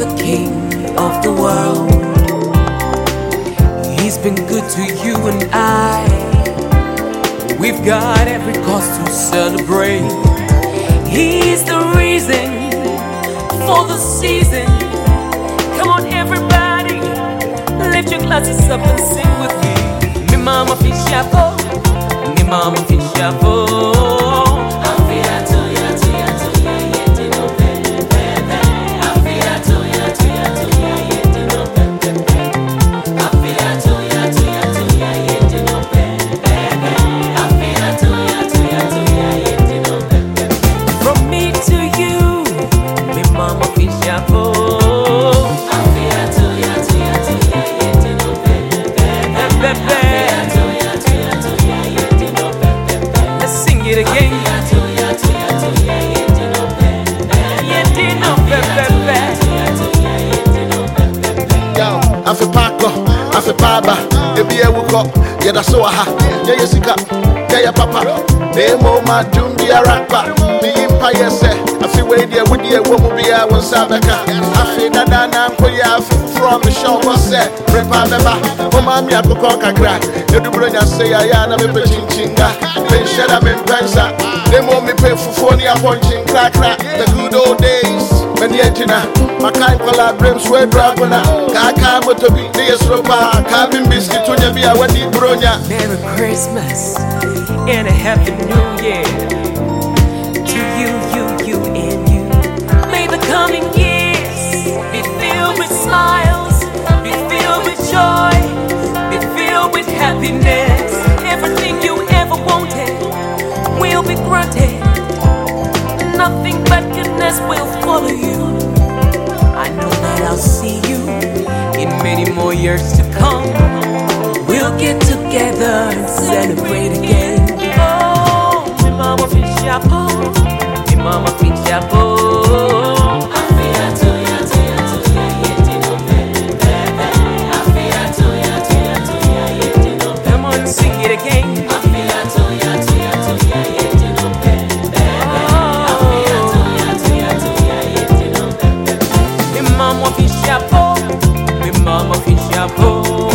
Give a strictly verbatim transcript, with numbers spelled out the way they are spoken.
the king of the world. He's been good to you and I. We've got every cause to celebrate. He's the reason for the season. Come on everybody, lift your glasses up and sing with me. Mi mama fi chapeau, mi mama fi chapeau. Afi Paco, Afi Baba, Ebi Ewuko, Yeda Soha, Yaya Sika, Yaya Papa, Nemo Madumbi Arapa, the Empire say, Afi Wadia Widia Wumubia was Sabaka, Afi Nadana, Koya from the show was said, Repa Beba, Omami Akoka Crack, Edubronya say Ayana Mepin Chinga, Penshada Mempensa, Nemo me pay for Fonia Ponchin Crack, the good old days. Menyentina, Makan Kola Brims, Wed Dragona, Kaka Motobi, Deasropa, Cabin Biscuit, Tunya, Wadi Bronya. Merry Christmas and a Happy New Year to you, you, you, and you. May the coming years be filled with smiles, be filled with joy, be filled with happiness. Everything you ever wanted will be granted. Nothing but goodness will follow you. I know that I'll see you in many more years to come. We'll get together and celebrate again. Oh, mi mama fi chapeau, mi mama fi chapeau. Come on, sing it again. Mama fi chapeau,